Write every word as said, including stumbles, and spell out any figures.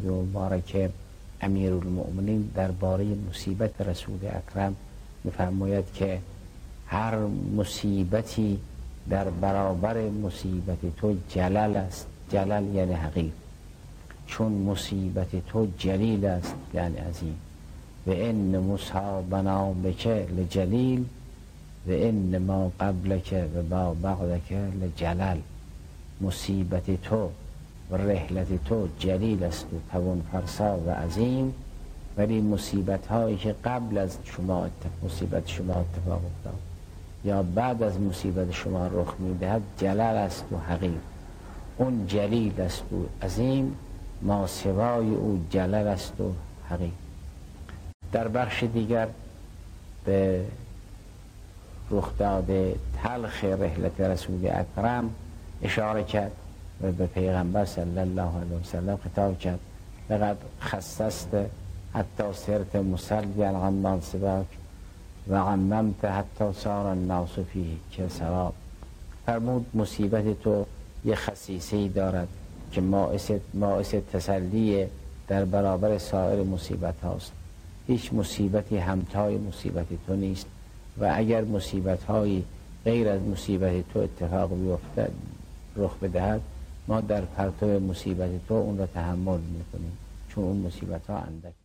مبارک امیرالمؤمنین درباره مصیبت رسول اکرم می‌فرماید که هر مصیبتی در برابر مصیبت تو جلل است. جلل یعنی حقیر، چون مصیبت تو جلیل است یعنی عظیم. و ان مصابنا بک لجلیل و ان ما قبلک و ما بعدک لجلل. مصیبت تو و رحلت تو جلیل است و توان فرسا و عظیم، ولی مصیبت هایی که قبل از شما مصیبت شما اتفاق افتاد یا بعد از مصیبت شما رخ میدهد جلل است و حقیر. اون جلیل است و عظیم، ما سوای او جلل است و حقیر. در بخش دیگر به رخداد تلخ رحلت رسول اکرم اشاره کرد و به پیغمبر صلی الله علیه و سلم خطاب کرد: لقد خصصت حتی صرت مسلیا عن منصبک و عممت حتی صار الناس فیه که ثواب. فرمود مصیبت تو یه خصیصه‌ای دارد که باعث باعث تسلی در برابر سایر مصیبت هاست. هیچ مصیبتی همتای مصیبت تو نیست و اگر مصیبت هایی غیر از مصیبت تو اتفاق بیفتد رخ بدهد، ما در پرتو مصیبت تو اون را تحمل میکنیم، چون اون مصیبت ها اندک